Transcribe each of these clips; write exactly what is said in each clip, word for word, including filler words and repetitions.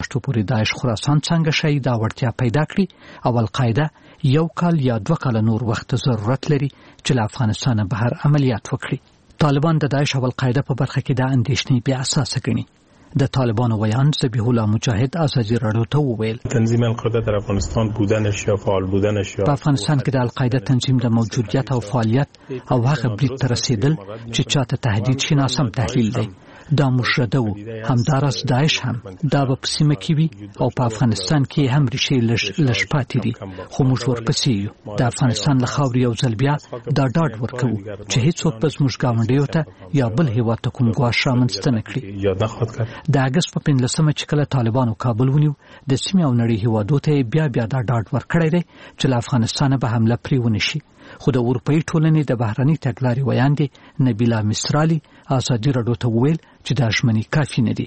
میاشتو پورې داعش خراسان څنګه شي دا وړتیا پیدا کړي او القاعده یو کال یا دوه کال نور وخت ضرورت لري چې له افغانستان بهر عملیات وکړي. طالبان د داعش او القاعده په برخه کې د اندېښنې بیا اساسه ګڼي. د طالبانو ویان ذبیح الله مجاهد ازادي رادیو ته وویل تنظیم القاعده در افغانستان بودنش یا فعال بودنش یا په افغانستان کې د القاعده تنظیم د موجودیت او فعالیت او هغه برید ته رسیدل چې چاته تهدید شي ناسم تحلیل دی. دا مشرده وو همدارس داعش هم دا په سیمه کې وي او په افغانستان کې هم ریښې لږ پاتې دي خو موږ ورپسې یو. د افغانستان له خاورې یو ځل بیا دا ډاډ ورکوو چې هیڅوک به زموږ ګاونډیو ته یا بل هیواد ته کوم ګواښ رامنځته نه کړي. د اګست په پنځلسمه چې کله طالبانو کابل ونیو د سیمې او نړۍ هیوادو ته بیا بیا دا ډاډ ورکړی دی چې له افغانستانه به حمله پرې ونه شي. خو د اروپایي ټولنې د بهرنۍ تګلارې ویاندې نبیله مصرالي ازادي رادیو ته وویل چې دا ژمنې کافي نه دي.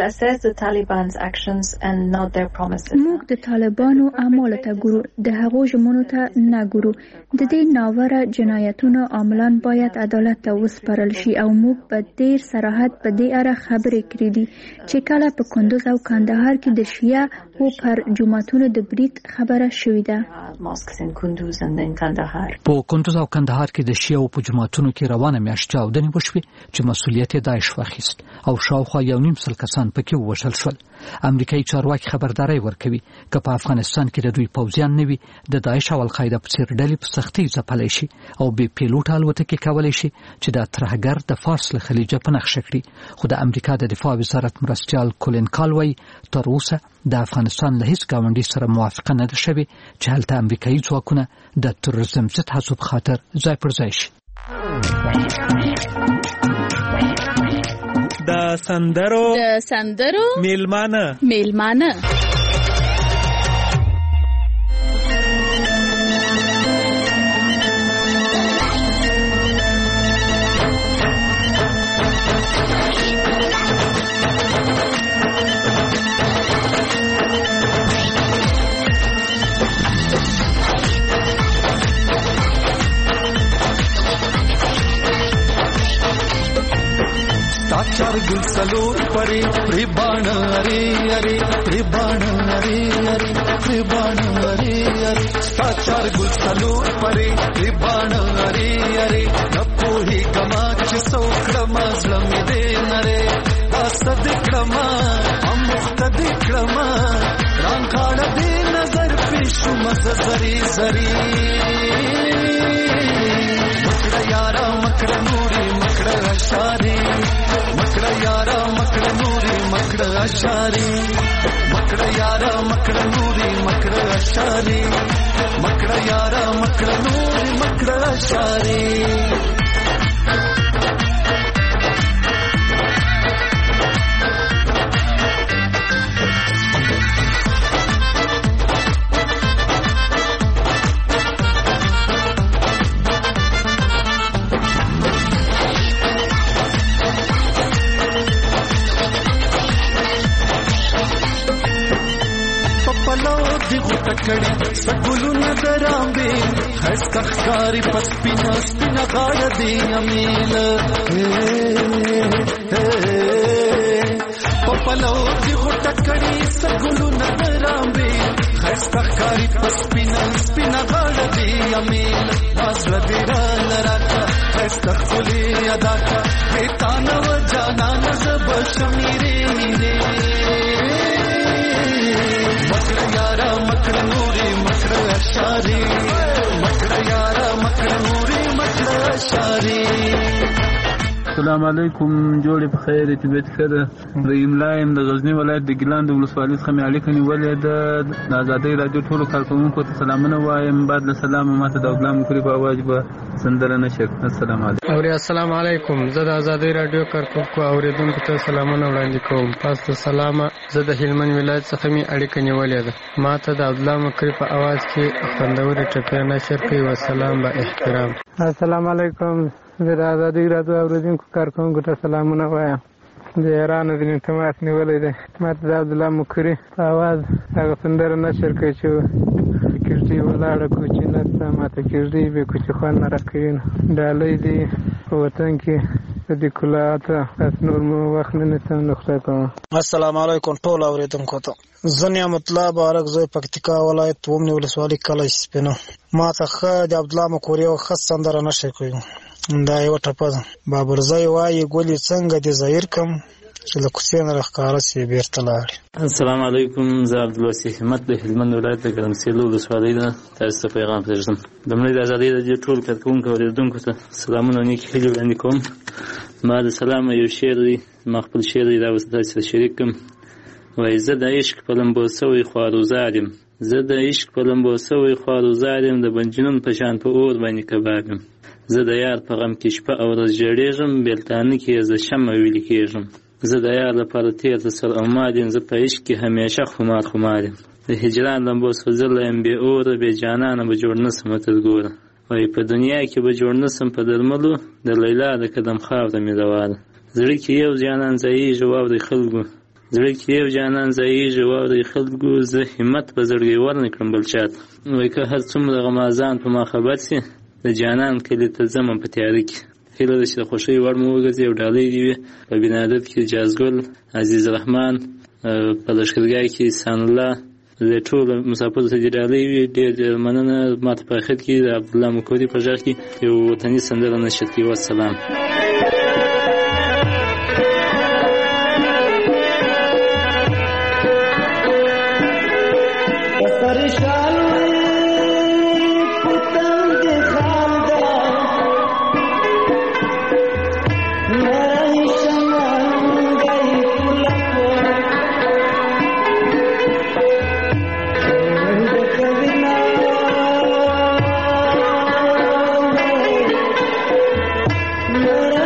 موږ د طالبانو اعمالو ته ګورو، د هغو ژمنو ته نه ګورو. د دې ناوړه جنایتونو عاملان باید عدالت ته وسپارل شي او موږ په ډېر صراحت په دې اړه خبرې کړې دي چې کله په کندوز او کندهار کې د شیعه او پر جماعتونو د برید خبره شوې ده. په کندوز او کندهار کې د شیعه او په جماعتونو کې روانه میاشت چاودنې وشوې چې مسؤلیت یې داعش واخیست او شاوخوا یو نیم سل کسان پکې ووژل شول. امریکایي چارواکي خبرداري ورکوي که په افغانستان کې د دوی پوځیان نه وي د داعش او القاعده په څېر ډلې په سختۍ ځپلی شي او بې پیلوټه الوتکې کولی شي چې د ترهګر د فارس له خلیجه په نښه کړي. خو د امریکا د دفاع وزارت مرستیال کولین کال وایي تر اوسه د افغانستان له هیڅ ګاونډي سره موافقه نه ده شوې چې هلته امریکایي ځواکونه د تروریزم ضد هڅو په خاطر ځای پر ځای شي. د سندرو د سندرو میلمانه میلمانه चार गुल सलोर परे रिबाण अरे अरे रिबाण अरे अरे रिबाण अरे अरे चार गुल सलोर परे रिबाण अरे अरे नपोही गमाच सौक्रम झलम दे नरे असद क्रमा अमुख्तद क्रमा रांखाड़ दे नजर पेशु मज जरी जरी मकड़ यारा मकड़ नूरी मकड़ अशारी मकड़ यारा मकड़ नूरी मकड़ अशारी मकड़ यारा मकड़ नूरी मकड़ अशारी मकड़ यारा मकड़ नूरी मकड़ अशारी. टकड़ी सगुलु नजरांबे खस्ता खारी पस्पिना स्पिना गाया दे अमील पपलो दी टकड़ी सगुलु नजरांबे खस्ता खारी पस्पिना स्पिना गाया दे अमील आसर देरा लराका खस्ता खुले अदा का बेताना व जाना नजब शमीरे रे मकड़ यारा मकड़ नूरी मकड़ अशारी मकड़ यारा मकड़ नूरी मकड़ अशारी. السلام علیکم جوړې په خیر طبیعت ښه ده. د املایم د غزنی ولایت د ګیلان د ولسوالۍ څخه مې اړیکه نیولې ده. د ازادۍ راډیو ټولو کارکوونکو ته سلامونه وایم. بعد له سلامه ماته د غلام مکري په اواز به سندره نشر. السلام علیکم. اوري السلام علیکم. زه د ازادۍ راډیو کارکوونکو اوریدونکو ته سلامونه وړاندې کوم. پس د سلامه زه د هلمند ولایت څخه مې اړیکه نیولې ده. ماته د غلام مکري په اواز کې خوندوري ټپې نشر کوي. والسلام با احترام. السلام علیکم. زه د ازادۍ راډیو اوریدونکو کارکوونکو ته سلامونه وایم. د ایران د انتماس نیولې ده. ماته د عبدالله مکري په اواز هغه سندره نشر کوي چې کږدۍ ولاړه کوچي نسته ماته کږدۍ بې کوچي خوند نه راکوي. ډالۍ دي په وطن کې دې کلاته تاسو نور مو وخت نه نشم نقطه کوم. السلام علیکم ټول اوریدونکو ته. زه نعمت الله بارک زوی پکتیکا ولایت ومنی ولسوالۍ کلی سپینو. ما ته ښه د عبدالله مکوري یو ښه سندره نشر کړې دا یوه ټپه ده. بابرزی وایي ګلې څنګه دې زهیر کم چې له کوڅې نه راښکاره سي بېرته لاړې. السلام علیکم. زه عبدالواسي همت د هلمند ولایت د ګرمسېلو ولسوالۍ نه تاسو ته پیغام پرېږدم. لومړی د ازادۍ راډیو ټولو کارکوونکو اورېدونکو ته سلامونه او نیکې هیلې وړاندې کوم. ما د سلام یو شعر دی، ما خپل شعر دی، دا اوس تاسو سره شریک کړم. وایي زه د عشق په لمبو سوی خواروزار یم، زه د عشق په لمبو سوی خواروزار یم، د بنجنون په شان په اور باندې کباب یم. زه د یار په غم کې شپه او ورځ ژړېږم، بېلتانه کې زه شمع ویلې کېږم. زه د یار لپاره تېر ته سر او مال یم، زه په عشق کې همیشه خمار خمار یم. د هجران لمبو سوځلی یم بې اوره، بې جانانه به جوړ نه سمه تر ګوره. وایي په دنیا کې به جوړ نه سم په درملو، د لیلا د قدم خاوره مې روا ده. زړه کې یو جانان ځایېږي واورئ خلکو، زړه کې یو جانان ځایېږي واورئ خلکو، زه همت په زړګۍ ورنه کړم بل چاته. وایي که هر څومره غمازان په ما خبر سي، د جانان کلي ته ځمه په تیاره کې. هیله ده چې د خوښۍ وړ مو وګرځي او ډالۍ دې وي. په بنادر کې جازګل، عزیز رحمان، په لښکرګاه کې احسان الله، د ټولو مسافرو ته دې ډالۍ وي. ډېر ډېر مننه. ما ته په اخر کې د عبدالله مکوري په غږ کې یو وطني سندره نشر کړي. والسلام. You're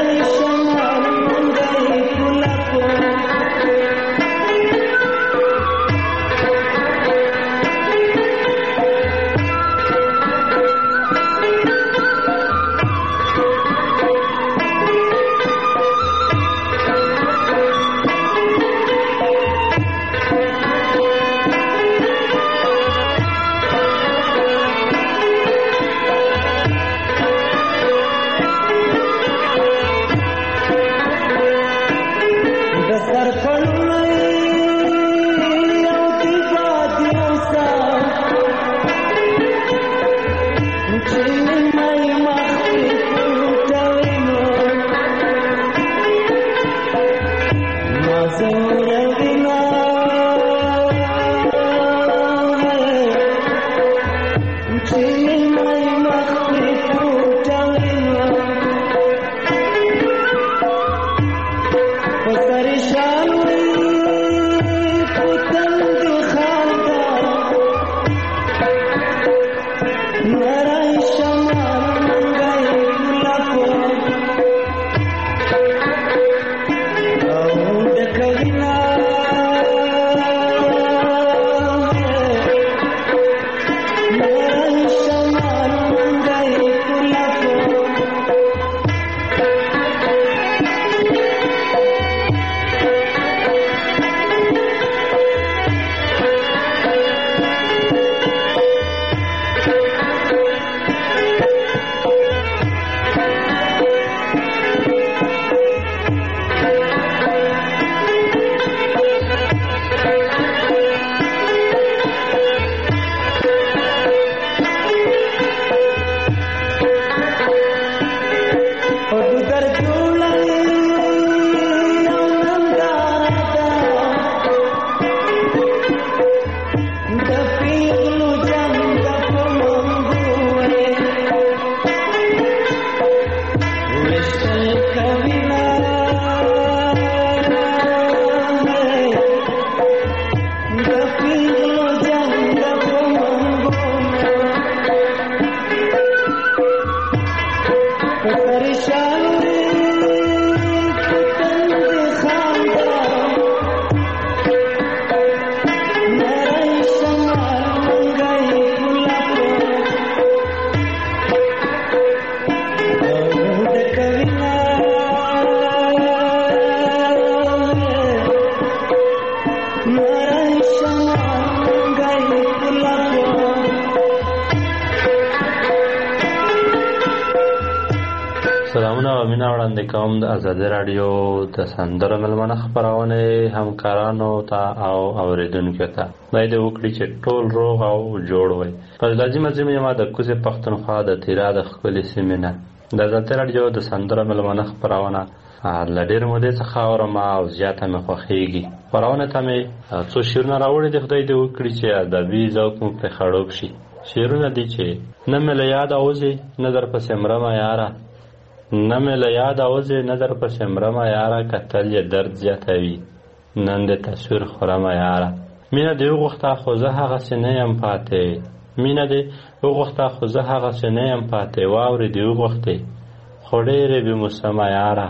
سلامونه وړاندې کوم د ازادي راډیو د سندرو ملمنه خپرونې همکارانو ته او اوریدونکو ته باید وکړي چې ټول روغ او جوړ وي. په لازم لازم ما د کوزې پښتونخوا د تیرا د خپلې سیمې نه د ازادي راډیو د سندرو ملمنه خپرونه له ډېرې مودې څخه اورم او زیاته مې خوښېږي. خپرونې ته مې څو شعرونه راوړي دي، خدای دې وکړي چې ادبي ذوق مو پرې خړوب شي. شعرونه دي چې نه مې له یاده وځي نه در پسې مرمه یاره، نه مې له یاده وځي نه در پسې مرمه یاره، کتل یې درد زیاتوي نن دې تصویر خورمه یاره. مینه دې وغوښته خو زه هغسې نه یم پاتې، مینه دې وغوښته خو زه هغسې نه یم پاتې، واورې دې وغوښتې خو ډېرې بې موسمه یاره.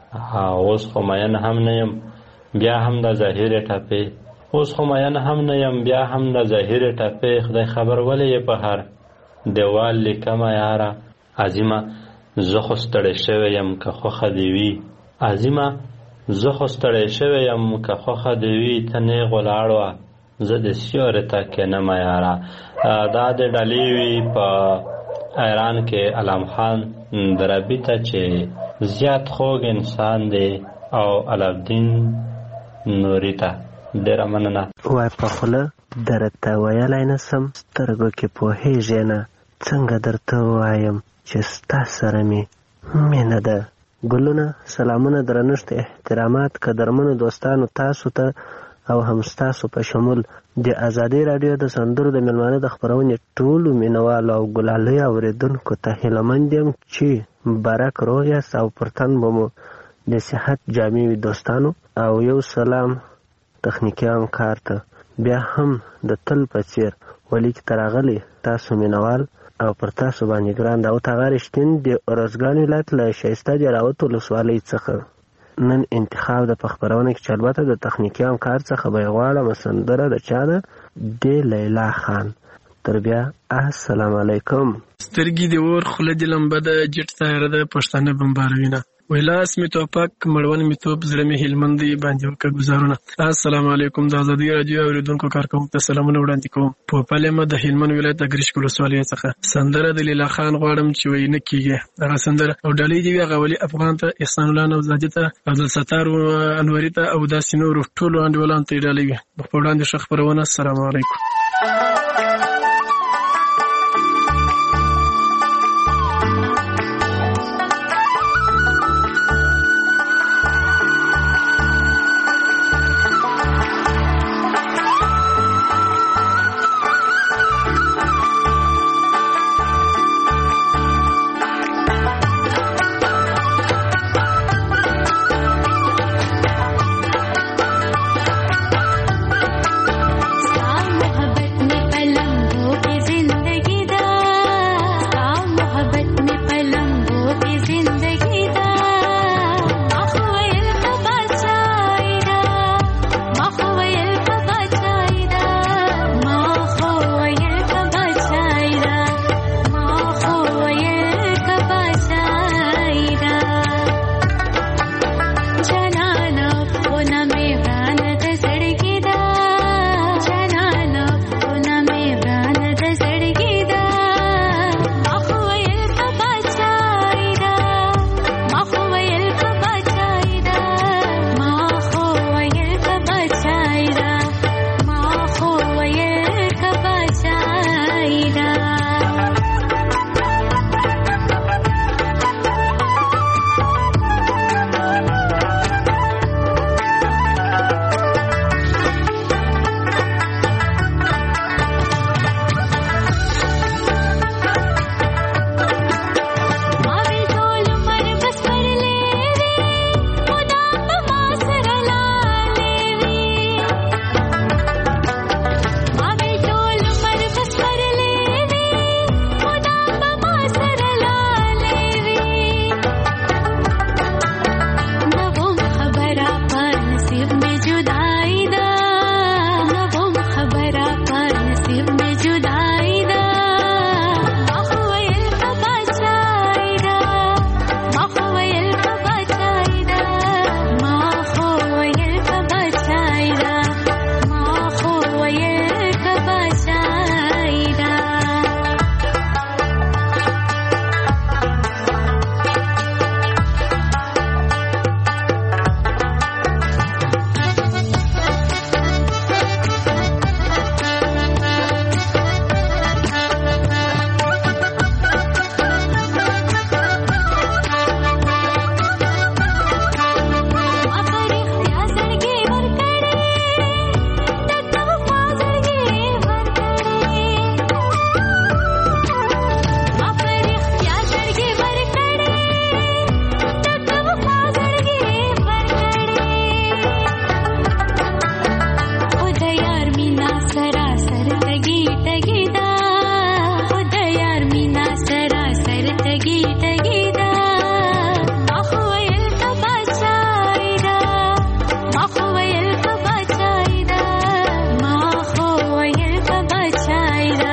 اوس خو مین هم نه یم بیا هم د ظاهرې ټپې، اوس خو مین هم نه یم بیا هم د ظاهرې ټپې، خدای خبر ولې یې په هر دیوال لیکمه یاره. عظیمه زه خو ستړی شوی یم که خوښه دې وي، عظیمه زه خو ستړی شوی یم که خوښه دې وي، ته نیغ ولاړ وه زه د سیورې ته کښېنمه یاره. دا د ډالۍ وي په ایران کې علام خان درابي ته چې زیات خوږ انسان دی او علابدین نوري ته ډېره مننه. وای په خوله درته ویلی نه سم، سترګو کې پوهېږې نه، څنګه درته ووایم چې ستا سره مې مینه ده. ګلونه، سلامونه، درنښت، احترامات قدرمنو دوستانو تاسو ته او هم ستاسو په شمول د ازادي راډیو د سندرو د مېلمانه د خپرونې ټولو مینوالو او ګلالیو اورېدونکو ته هیلهمند یم چې برک روغ یاست او پر تن به مو د صحت جامې وي دوستانو. او یو سلام تخنیکي همکار ته بیا هم د تل په څېر ولي کې ته راغلی تاسو مینوال او پر تاسو باندې ګران داود هغه رښتین د ارزګان ولایت له ښایسته جلاوط ولسوالۍ څخه نن انتخاب د په خپرونه کې چې البته د تخنیکي همکار څخه به یې غواړم سندره د چا ده؟ د لیلا خان. تر بیا السلام علیکم. سترګې د اور خوله د لمبه ده، جټ طیاره ده پښتانه بمباروینه، وی لاس می توپک مړون می توپ زړه می هلمند باندې وکړه گزارونه. السلام علیکم. د ازادي راډیو اوریدونکو کارکوونکو ته سلامونه وړاندې کوم. په پلمه د هلمند ولایت د ګرشک ولسوالۍ څخه سندره د لیلا خان غواړم چې وی نه کیږي هغه سندره او ډالۍ دی هغه ولی افغان ته، احسان الله نوزادي ته، عبدالستار انوري ته او داسې نور ټولو انډیوالانو ته ډالۍ وي. په وړاندې ښه خپرونه. السلام علیکم. मोहब्बत में مینا سراسر تگی تگی دا خود یار مینا سراسر تگی تگی دا مخویل کا بچای دا مخویل کا بچای دا مخویل کا بچای دا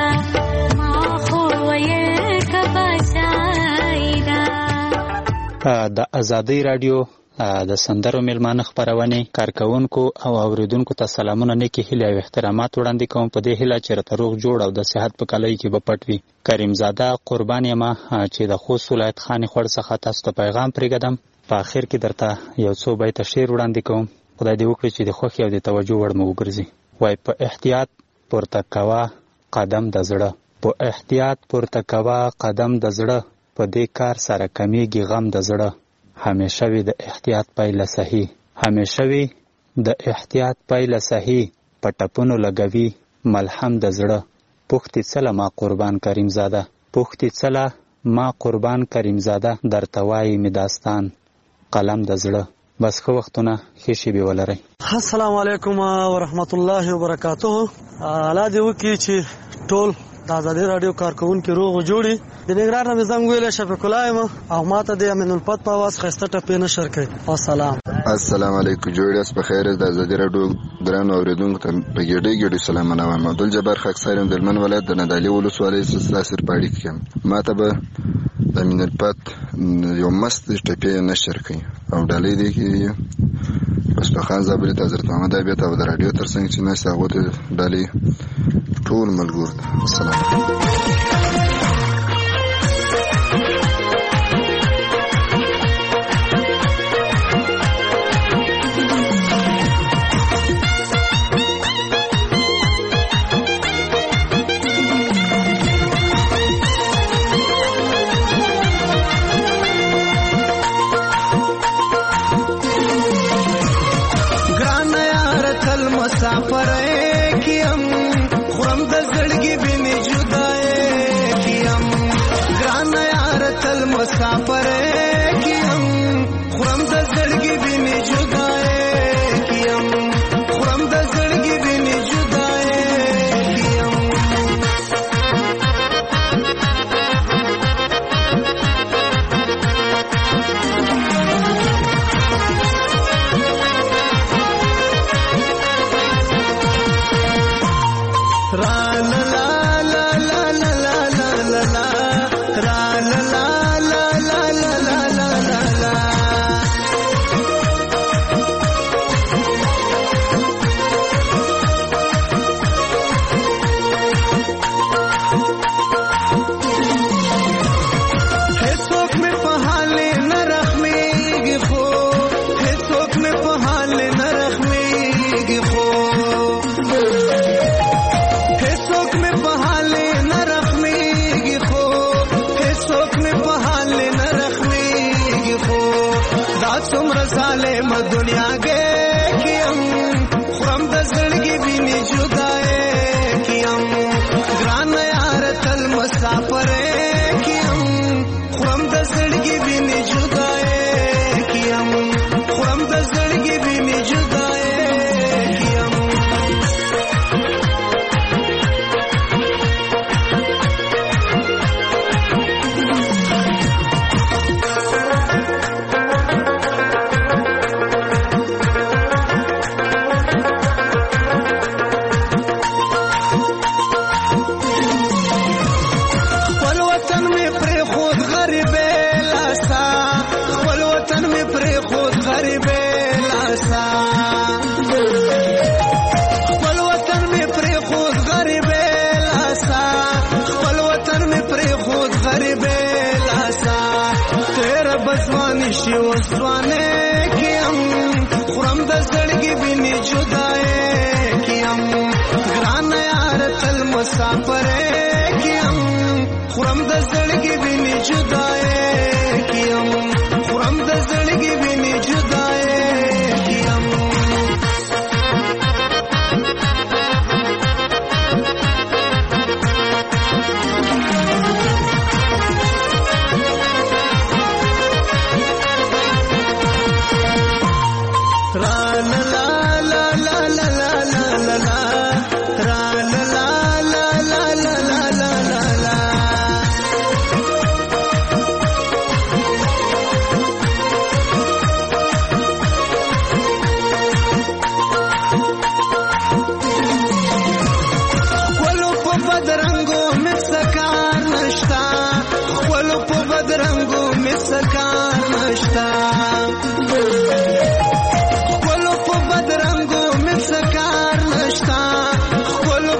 مخویل کا بچای دا. د ازادۍ رادیو د سندرو میلمانه خپرونې کارکونکو او اوریدونکو ته سلامونه نیکې هیلې او احترامات وړاندې کوم په دې هیله چې راته روغ جوړ او د صحت په کلۍ کې به پټ وي. کریم زاده قربان یمه چې د خوست ولایت خانې خوړ څخه تاسو ته پیغام پرېږدم. په آخر کې درته یو څو بیته شعر وړاندې کوم. خدای دې وکړي چې د خوښۍ او د توجه وړ مو وګرځي. وای په احتیاط پورته کوه قدم د زړه، په احتیاط پورته کوه قدم د زړه، په دې کار سره کمیږي غم د زړه. همیشه وي د احتیاط پایله صحیح، همیشه وي د احتیاط پایله صحیح، په ټپونو لګوي ملهم د زړه. پوښتې څله ما قربان کریم زاده، پوښتې څله ما قربان کریم زاده، درته وایي مې داستان قلم د زړه. بس ښه وختونه ښې شېبې ولرئ. السلام علیکم ورحمت الله وبرکاته. الله دې وکړي چې ټول د ازادۍ راډیو کارکونکي روغ او جوړي. د نګران نه زنګ ویل شفیق الله یم او ماته د امین الفت په आवाज خسته ټپې نشر کوي. السلام السلام علیکم جوړیاس په خیر. د ازادۍ راډیو درنو اوریدونکو ته په ګډې ګډې سلامونه وایم. عبدل جبار خاک سارم د هلمند ولایت د نادعلي ولسوالۍ څخه سر پاړی کېم. ماته به د امین الفت یو مست ټپې نشر کوي او ډالۍ دی کې پښتوخان زابل د حضرت محمد ابیت او د راډیو ترڅنګ چې نه ساغو ته ډالۍ ټول ملګرو ته سلام.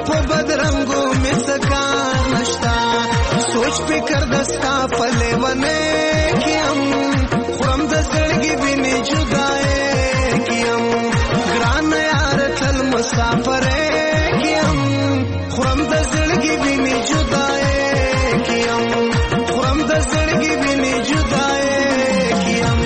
په بدرنګو مې سکار نشتا سوچ فکر دستا په لیونې کیم خورم د زړګي وینې جدای کیم ګران یار تل مسافرې کیم خورم د زړګي وینې جدای کیم خورم د زړګي وینې جدای کیم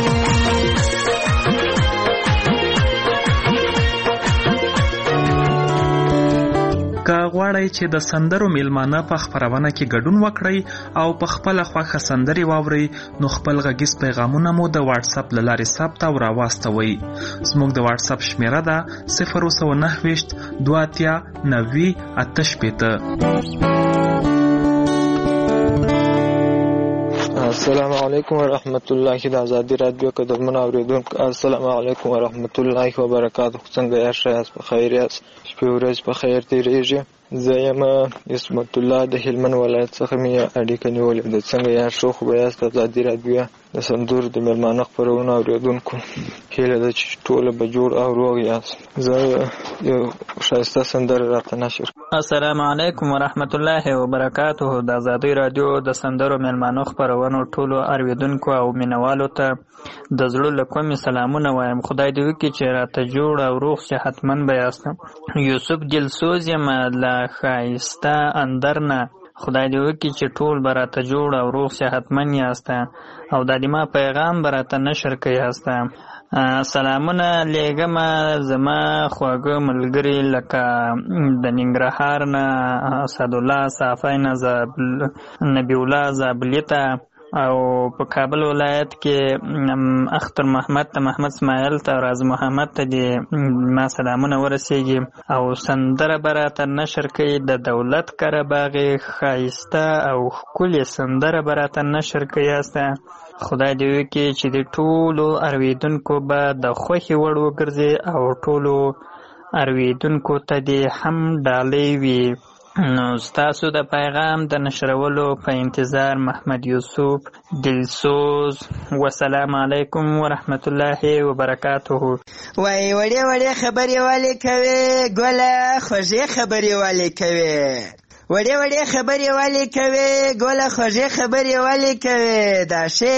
که غواړئ چې د سندرو میلمانه په خپرونه کې ګډون وکړئ او په خپله خوښه سندرې واورئ نو خپل غږیز پیغامونه مو د واتس اپ له لارې ثبت او راواستوئ. زموږ د واتس اپ شمیره ده صفر سوه نهه ویشت دوه اتیا نوي اته شپېته. السلام علیکم ورحمت الله. د ازادي رادیو قدرمن اوریدونکو السلام علیکم ورحمت الله وبرکاته. څنګه یاست؟ یاست په خیر یاست؟ شپې ورځ په خیر تیریږي. زه یم اسمت الله د هلمند ولایت څخه مې اړیکه نیولې ده. څنګه یاست؟ ښه خو به یاست؟ ازادي رادیو د سندرو د میلمانه خپرونه اوریدونکو هیله ده چې ټوله به جوړ او روغ یاست. زه یو ښایسته سندره راته نشر. السلام علیکم ورحمت الله وبرکاته. د ازادي رادیو د سندرو میلمانه خپرونو ټولو اوریدونکو او مینوالو ته د زړه له کومې سلامونه وایم. خدای دې وکړي چې راته جوړ او روغ صحتمند به یاست. یوسف دلسوز یم له ښایسته اندر نه. خدای دې وکړي چې ټول به راته جوړ او روغ صحتمند یاست او د دې ما پیغام به راته نشر کوي یاست. سلامونه لیږم زما خواږه ملګري لکه د ننګرهار نه اسدالله صافی نه نبی الله زابلي ته او په کابل ولایت کې اختر محمد ته محمد اسماعیل ته راز محمد ته دې ما سلامونه ورسیږي او سندره به راته نشر کوي د دولت کره باغې ښایسته او ښکلې سندره به راته نشر کوي یاست. خدای دې وکړي چې د ټولو اورېدونکو به د خوښې وړ وګرځي او ټولو اورېدونکو ته دې هم ډالۍ وي. نو ستاسو د پیغام د نشرولو په انتظار محمد یوسف دلسوز. والسلام علیکم ورحمت الله وبرکاته. وای وړې وړې خبرې والے کوي ګوله خوږې خبرې والے کوي وړې وړې خبرې والے کوي ګوله خوږې خبرې والے کوي دا شی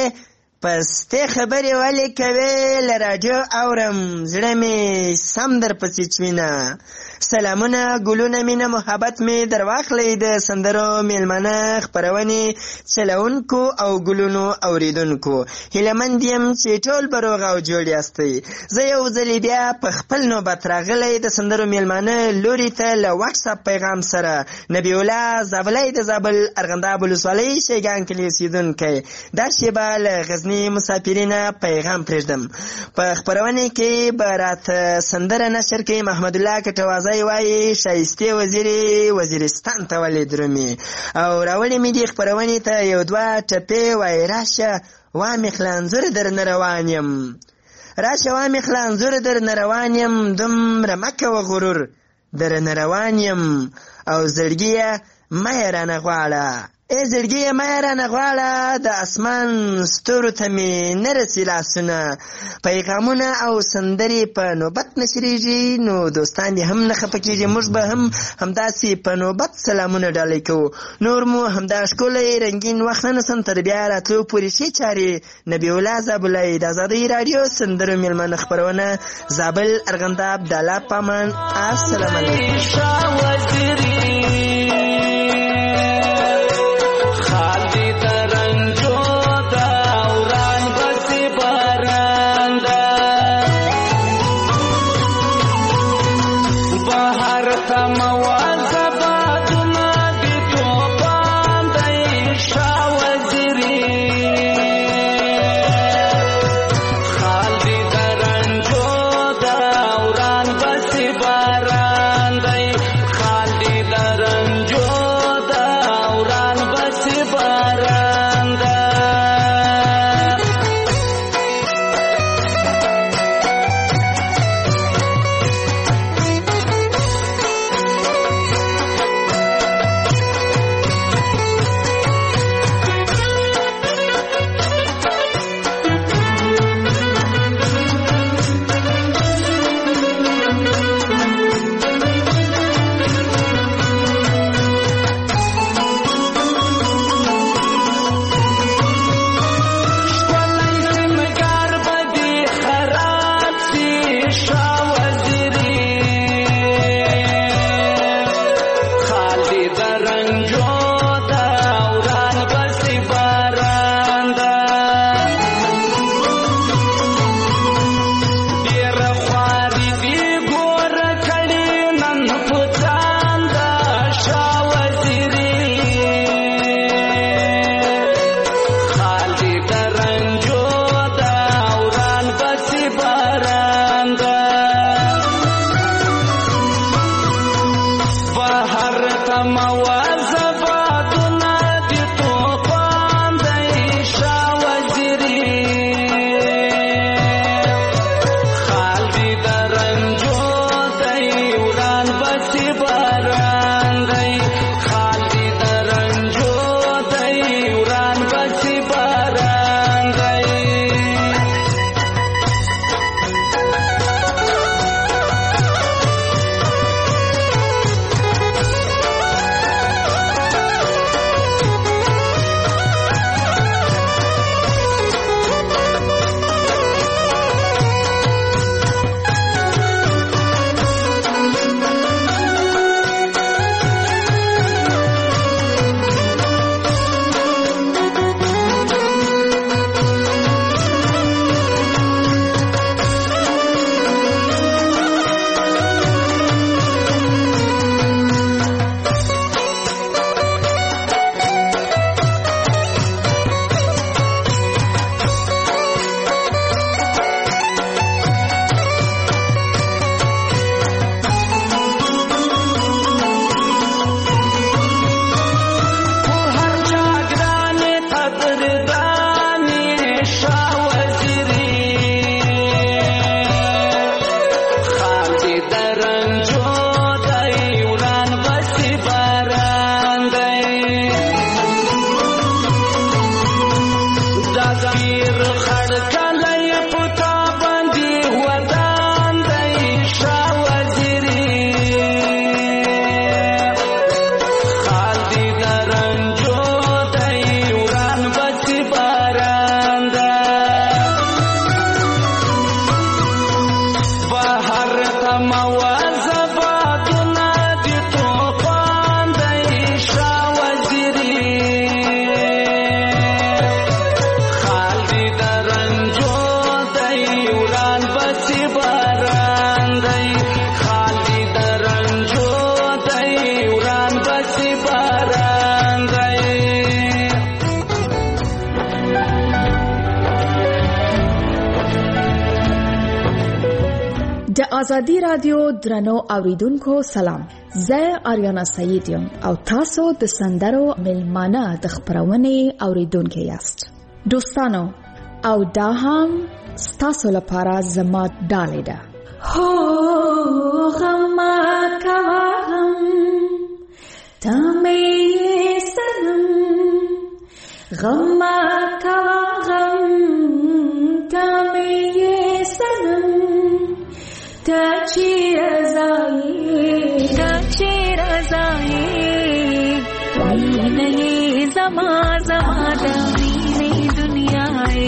پستې خبرې والے کوي له راډیو اورم زړه مې سم در پسې چوینه. سلامونه ګلونه مینه محبت می در واخلئ د سندرو میلمانه خپرونې چلونکو او ګلونو اوریدونکو. هیلهمند یم چې ټول به روغ او جوړ یاستئ. زه یو ځلې بیا په خپل نوبت راغلی د سندرو میلمانه لوري ته له واټس اپ پیغام سره. نبی الله زابلی د زابل ارغنداب ولسوالۍ شیګان کلي اوسېدونکی دا شیبه له غزني مسافرینه پیغام پرېږدم. په خپرونې کې به راته سندره نشر کوي محمد الله کټوازی وایي شایستې وزیرې وزیرستان ته ولې درومي او راوړې مې دې خپرونې ته یو دوه ټپې وایي راشه وامې خلانځور درنه روان یم راشه وامې خلانځور درنه روان یم دومره مه کوه غرور درنه روان یم او زړګیه مه یې رانه غواړه ای زړګیه مه یې رانه غواړه د اسمان ستورو ته مې نه رسي لاسونه. پیغامونه او سندرې په نوبت نشریږي نو دوستان دې هم نه خفه کېږي. موږ به هم همداسې په نوبت سلامونه ډالۍ کوو. نور مو همدا ښکلی رنګین وخت نه نسم تر بیا راتلو پورې ښې چارې. نبی الله زابلی د ازادۍ راډیو سندرو میلمانه خپرونه زابل ارغنداب د الله په امان. السلام علیکم. خالد بهر تموازه بادونه دی توفان دی شاه وزیری خال دی درنجو دی وران بسی باران دی خال دی درنجو دی وران بسی باران دی ازادي رادیو درنو اوریدونکو سلام. زه آریانا سعید یم او تاسو د سندرو ملمانه د خبرونې اوریدونکو یاست. دوستانو او دا هم ستاسو لپاره زما ډالۍ ده. هو غما کوم تمه سنم غما کوم تمه سنم تا چی رضایی تا چی رضایی وینه زما زما د وینه دنیاي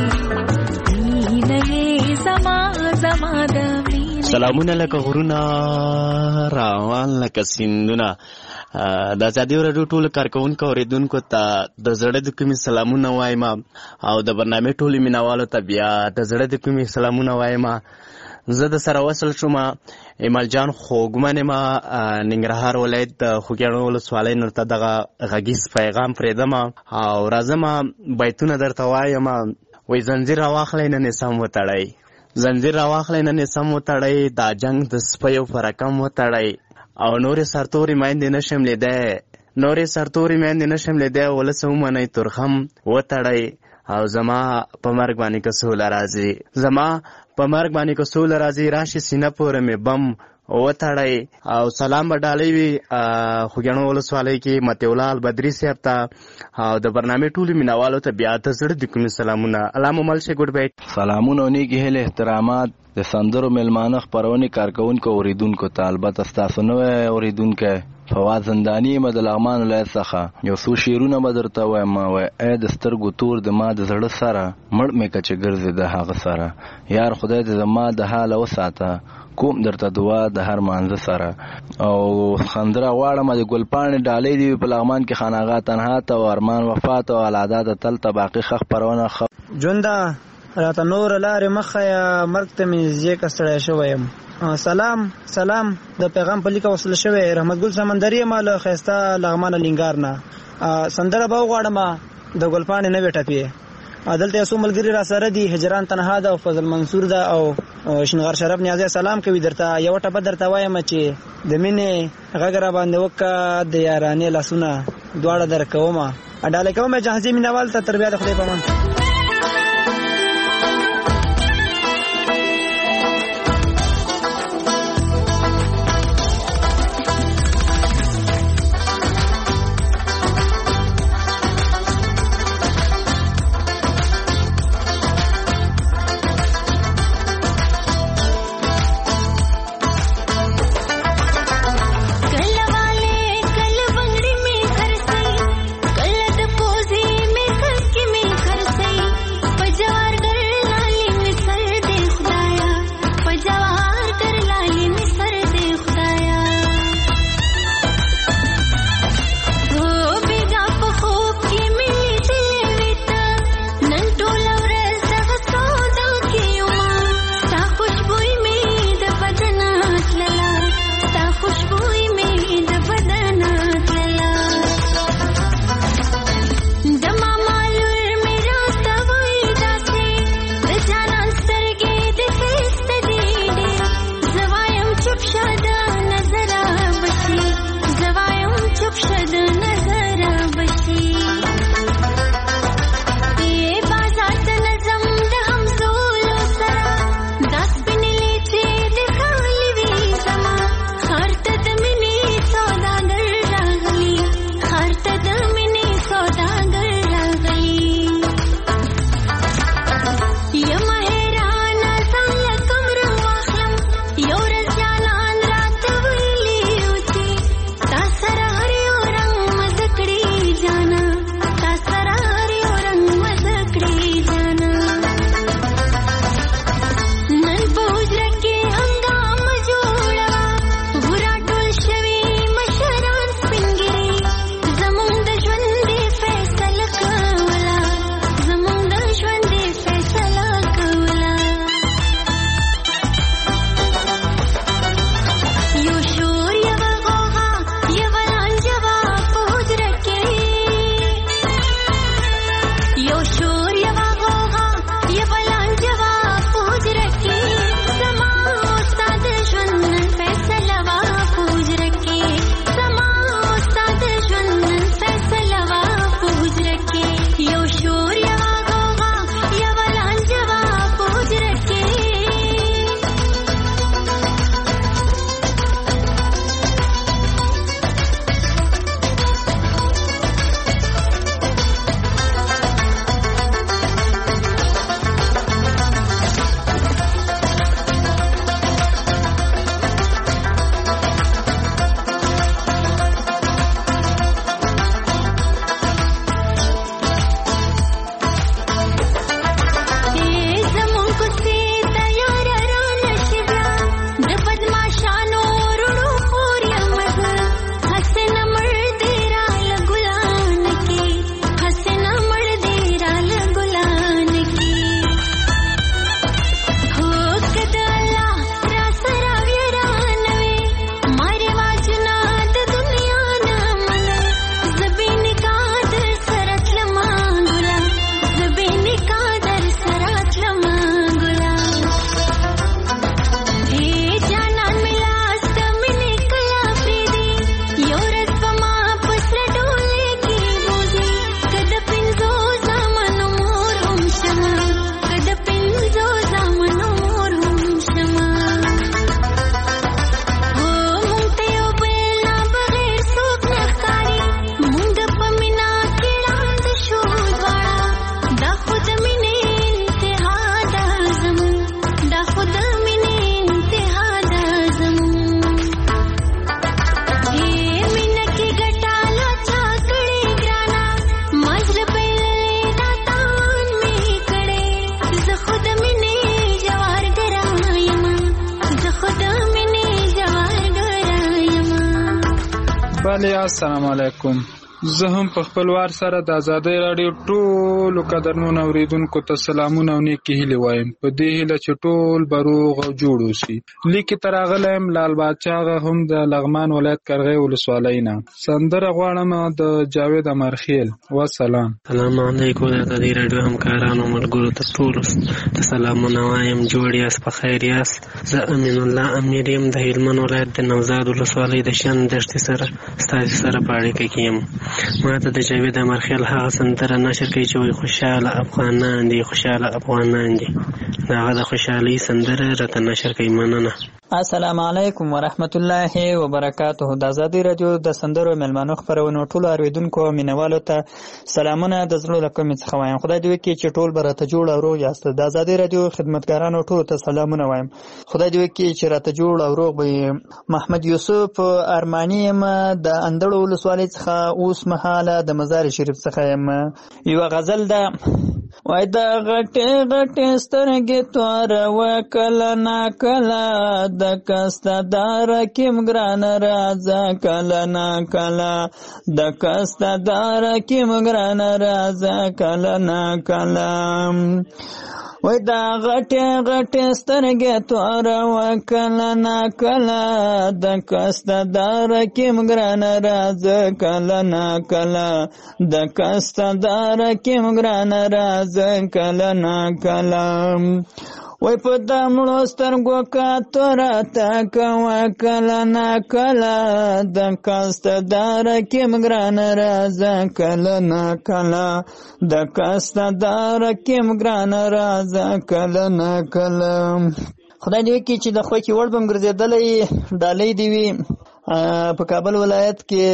وینه زما زما د وینه. سلامونه لکه غرونه روان لکه سیندونه. د ازادي راډیو ټول کارکونکو اوریدونکو ته د زړه د کومې سلامونه وایم او د برنامه ټول مینوالو ته بیا د زړه د کومې سلامونه وایم. زه د سره وصل شوم ایمل جان خوږمن ما ننګرهار ولایت د خوږیاڼو ولسوالۍ نورته دغه غږیز پیغام پرېږدم او راځم بیتونه درته وایم. وایي زنځیر راواخلی نن یې سم وتړئ زنځیر راواخلی نن یې سم وتړئ دا جنګ د سپیو په رقم وتړئ او نورې سرتورې میندې نشم لیدی نورې سرتورې میندې نشم لیدی ولس ومنئ ترخم وتړئ او زما په مرګ باندې که سوله راځي زما په مرګ باندې که سوله راځي راشي سینه پورې مې بم وتړئ. او سلام به ډالۍ وي خوږیاڼو ولسوالۍ کې مطیع البدري صاحب ته او د برنامې ټولو مینوالو ته بیا د زړه د کومې سلامونه. الله مو مل شي. ګډ بیټ. سلامونه او نیکې هیلې احترامات د سندرو میلمانه خپرونې کارکوونکو اوریدونکو ته. البته ستاسو نوی اوریدونکی فواد زنداني یم د لغمان ولایت څخه. یو څو شعرونه به درته وایم. وایي ای د سترګو تور د ما د زړه سره مړ مې که چې ګرځې د هغه سره یار خدای دې زما د حاله وساته کوم درته دعا د هر مانځه سره. او خندره غواړم د ګلپاڼې ډالۍ دي په لغمان کې خاناغا تنها ته او ارمان وفات او الادا د تل ته باقي ښه خپرونه ښه ژونده راته نور لارې مخه یا مرګ ته مې نږدې که ستړی شوی یم. سلام سلام د پیغام په لیکه وصل شوی رحمت ګل سمندري یم له ښایسته لغمانه لینګار نه. سندره به وغواړم د ګلپاڼې نوې ټپې عدالت یو څو ملګري را سره دي، هجران تنها ده او فضل منصور ده او شنغار شرف نیازی سلام کوي درته. یو ټپه درته وایم چې د مینې غږ را باندې وکړه د یارانې لاسونه دواړه درکومه. ډالۍ کوم جهازي مینوال ته تر بیا د خدای په امان. بله السلام علیکم. زه هم په خپل وار سره د ازادۍ راډیو ټولو قدرمنو اورېدونکو ته سلامونه او نیکې هیلې وایم، په دې هیله چې ټول به روغ او جوړ اوسي. لیکې ته راغلی یم لال باچا آغا هم د لغمان ولایت قرغې ولسوالۍ نه. سندره غواړم د جاوید امرخیل. وسلام. سلام علیکم د ازادۍ راډیو همکارانو ملګرو ته ټولو ته سلامونه وایم. جوړ یاست، په خیر یاست. زه امین الله امیر یم د هلمند ولایت د نوزاد ولسوالۍ د شن دښتې سره ستاسو سره په اړیکه کې یم. ما ته د جاوید امرخیل هغه سندره نشر کوي چې وایي خوشحاله افغانان دي، خوشحاله افغانان دي. د هغه د خوشحالۍ سندره راته نشر کوي. مننه. السلام علیکم ورحمت الله وبرکاته. د ازادۍ راډیو د سندرو میلمانو خپرونو ټولو اورېدونکو او مینوالو ته سلامونه د زړه له کومې څخه وایم. خدای دې وکړي چې ټول به راته جوړ او روغ یاست. د ازادۍ راډیو خدمتګارانو ټولو ته سلامونه وایم. خدای دې وکړي چې راته جوړ او روغ به. محمد یوسف ارماني یم د اندړو ولسوالۍ څخه، اوس مهاله د مزار شریف څخه یم. یوه غزل ده وای د غټې غټې سترګې توروه کله ناکله د کستدار کیم ګران راځه کله ناکله د کستدار کیم ګران راځه کله ناکله وای دا غټې غټې سترګې توروه کله ناکله د کستدار کیم ګران راځه کله ناکله د کستدار کیم ګران راځه کله ناکله وای په دمړو سترګو کاتو راته کوه کله ناکله د کستدار کیم ګران راځه کله ناکله د کستدار کیم ګران راځه کله ناکله. خدای دې وکړي چې د خوښې وړ به م ګرځېدلی ډالۍ دې وي. په کابل ولایت کې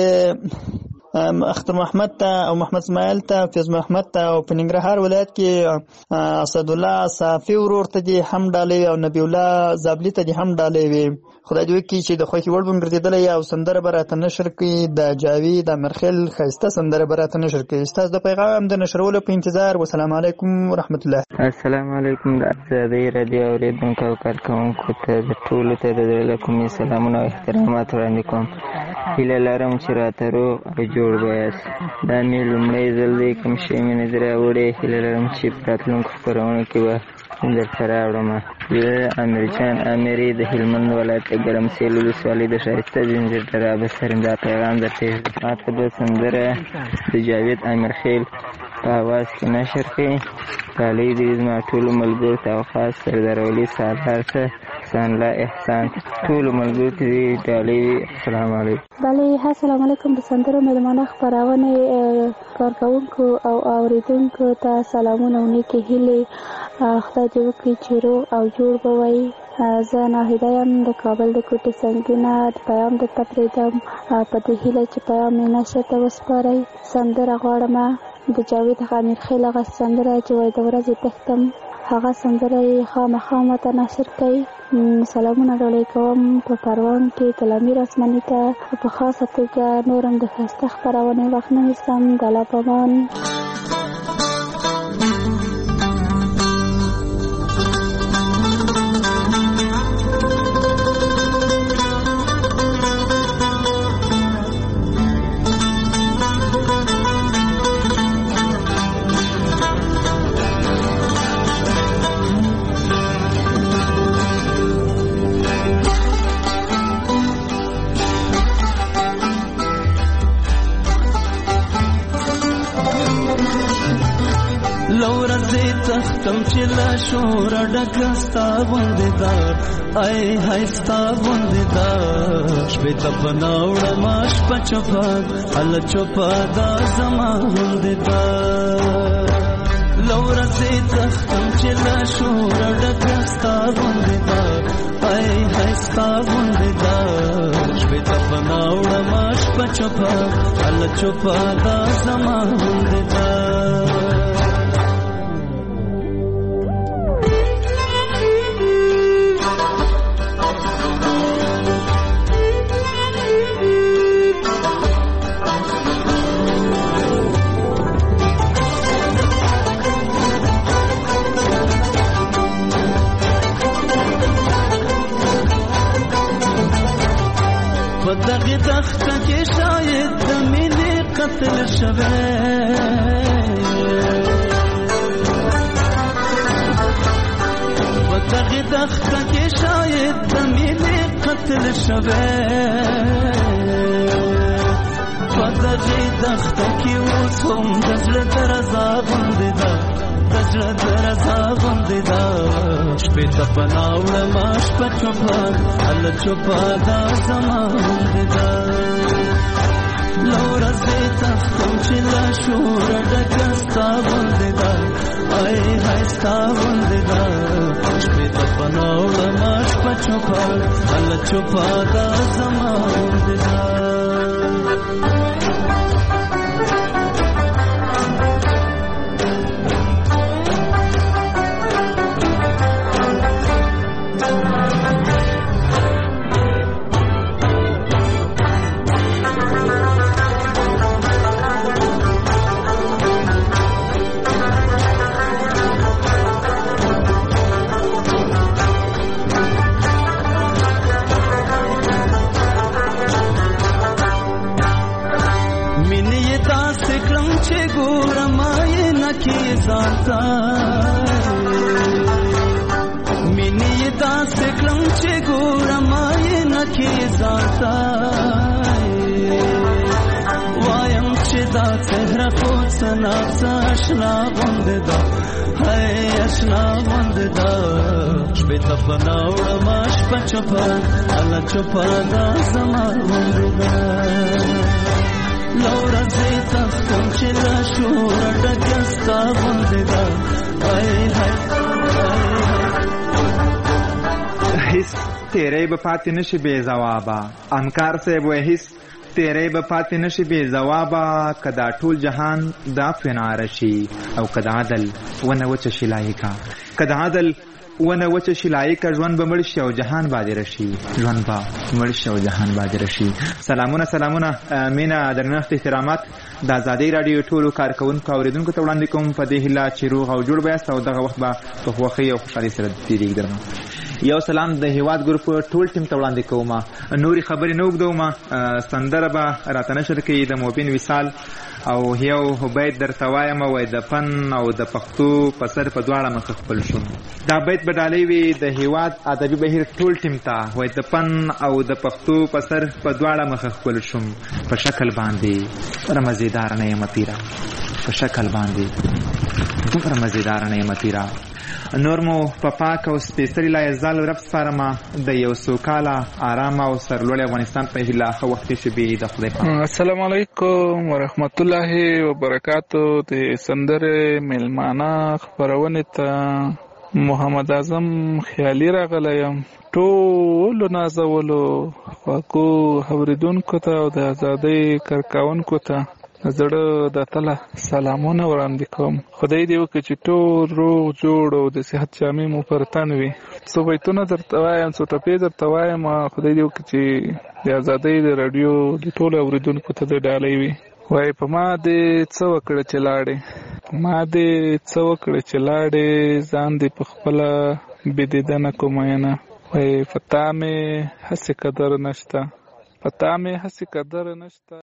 اختر محمد ته او محمد اسماعیل ته، فیض محمد ته، او په ننګرهار ولایت کې اسد الله صافي ورور ته دې هم ډالۍ وي او نبی الله زابلي ته دې هم ډالۍ وي. خدای دې وکړي چې د خوښې وړ به م ګرځېدلی او سندره به راته نشر کړي. د جاوید امرخیل ښایسته سندره به راته نشر کړي. ستاسو د پیغام د نشرولو په انتظار. والسلام علیکم ورحمت الله. السلام علیکم د ازادۍ راډیو اورېدونکو او کارکوونکو ته د ټولو ته د زړه له کومې سلامونه او احترامات وړاندې کوم. هیله لرم چې راته روغ او جوړ به یاست. دا مې لومړی ځل دی کوم شی مې نه دي راوړی. هیله لرم چې په راتلونکو خپرونو کې به درته راوړم. زه امیرجان امري د هلمند ولایت د ګرمسېل ولسوالۍ د ښایسته ځنځیر ډرابه سره دا پیغام درته ما ته به سندره د جاوید امرخیل په اواز کې نشر کړي. ډالۍ دې زما ټولو ملګرو ته او خاص سردار ولي سالار ته، احسان الله احسان، ټولو ملګرو ته دې ډالۍ وي. السلام علیکم. بله السلام علیکم. د سندرو میلمانه خپرونې کارکوونکو او اوریدونکو ته سلامونه او نیکې هیلې. خدای دې وکړي چې روغ او جوړ به وئ. زه ناهیده یم د کابل د کوټې څنګي نه د پیام درته پرېږدم په دې هیله چې پیام مې نشر ته وسپارئ. سندره غواړم د جاوید امرخیل هغه سندره چې وایي د ورځې تښتم، هغه سندره یې خامخا ماته نشر کوي. سلامونه ډالۍ کوم په پروان کې تلامیر اسماني ته. په خاصه توګه نورم د ښایسته خپرونې وخت نه نیسم. د الله پامان. تختم چې لا شور ډکستا غوندې دا ای هاي ستا غوندې دا شپې ته بناوړه ماش په چوپا ال چوپا دا زما غوندې دا لور سي تختم چې لا شور ډکستا غوندې دا ای هاي ستا غوندې دا شپې ته بناوړه ماش په چوپا ال چوپا دا زما غوندې دا قتل شوه و دغه دخته کې شاید د مینې قتل شوه و دغه دخته کې اوس هم د زړه درزا غوندې ده د زړه درزا غوندې ده شپې ته پناه وړمه شپه چوپه هله چوپه دا زما غوندې ده له ورځې تښتم چې له شوره ډکه ستا غوندې ده ای های ستا غوندې ده شپې ته پناه وړمه شپه چوپه هله چوپه دا زما غوندې ده مینې داسې کړم چې ګورم یې نه کې ځانته وایم چې دا څهره خو څه ناڅه اشنا غوندې ده هی اشنا غوندې ده شپې ته پناه وړمه شپه چوپه هله چوپه دا زما غوندې ده له ورځې تښتم چې له شوره ډکه ستا غوندې ده هیڅ تیری به پاتې نشي بې ځوابه انکار صاحب وایي هیڅ تیری به پاتې نشي بې ځوابه که دا ټول جهان دا فنا رشي او که د عدل ونه وچه شي لایقه که د عدل ونه وچه شي لایقه ژوند به مړ شي او جهان باندې رشي ژوند به مړ شي او جهان باندې رشي سلامونه سلامونه مینه درنښت احترامات د ازادۍ راډیو ټولو کارکوونکو اورېدونکو ته وړاندې کوم په دې هیله چې روغ او جوړ به یاست او دغه وخت به په خوښۍ او خوشحالۍ سره تېرېږي درنه یو سلام د هیواد ګروپ ټول ټیم ته وړاندې کوم نورې خبرې نه اوږدوم سندره به راته نشر کوي د موبین وصال او یو بیت درته وایم وای د فن او د پښتو په سر په دواړه مخه خپل شوم دا بیت به ډالۍ وي د هیواد ادبي بهیر ټول ټیم ته وای د فن او د پښتو په سر په دواړه مخه خپل شوم په شکل باندې رمزیدار نه یم پیرا په شکل باندې دومره مزیدار نه یم پیرا نور مو په پاک او سپېڅلي لایزال رب سپارمه د یو سوکاله آرامه او سرلوړي افغانستان په هیله ښه وخت تېر شي بې د خدای پاک السلام علیکم ورحمت الله وبرکاتو د سندرې میلمانه خپرونې ته محمد اعظم خیالي راغلی یم ټولو نازولو خواږو اورېدونکو ته او د ازادۍ کارکوونکو ته زړه د تله سلامونه وړاندې کوم خدای دې وکړي چې ټول روغ جوړ او د صحت جامې مو پر تن وي څو بیتونه درته وایم څو ټپې درته وایم خدای دې وکړي چې د ازادۍ د راډیو د ټولو اورېدونکو ته د ډالۍ وي وایي په ما دې څه وکړه چې لاړې په ما دې څه وکړه چې لاړې ځان دې په خپله بېدېدنه کومینه وایي په تا مې هسې قدر نشته په تا مې هسې قدر نشته